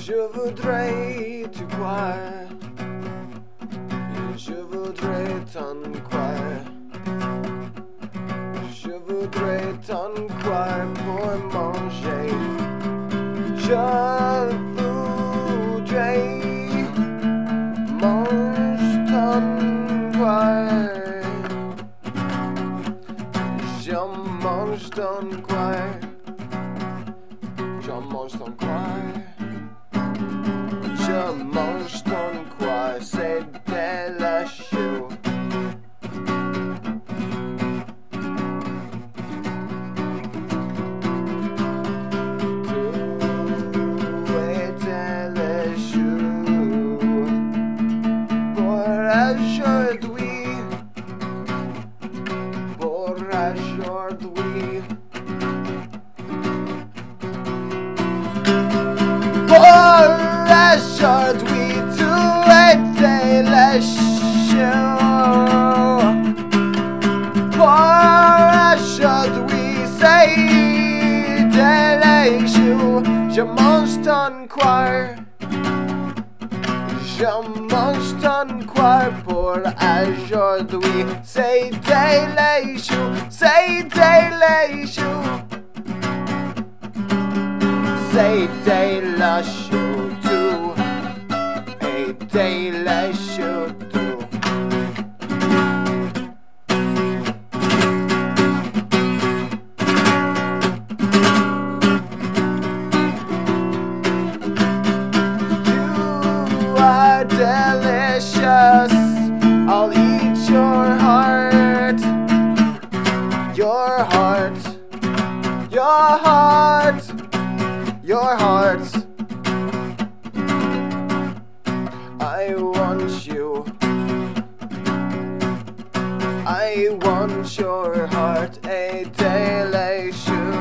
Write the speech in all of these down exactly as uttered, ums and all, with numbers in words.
Je voudrais te croire, je voudrais t'en croire, je voudrais t'en croire pour manger. Je voudrais manger ton croire, je mange ton croire, je mange ton croire. Je mange ton croix, c'est délicieux. Tout est délicieux pour aujourd'hui, pour aujourd'hui. Aujourd'hui, tout est délicieux. Pour aujourd'hui, c'est délicieux. Je mange ton croire, je mange ton croire pour aujourd'hui. C'est délicieux, c'est délicieux, c'est délicieux. Délicieux tout. You are delicious. I'll eat your heart, your heart, your heart, your heart. I want you, I want your heart, a delicious.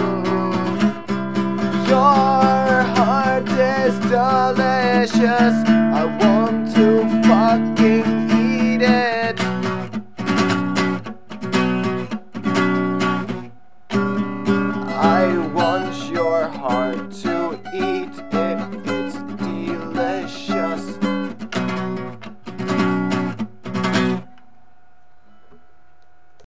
Your heart is delicious.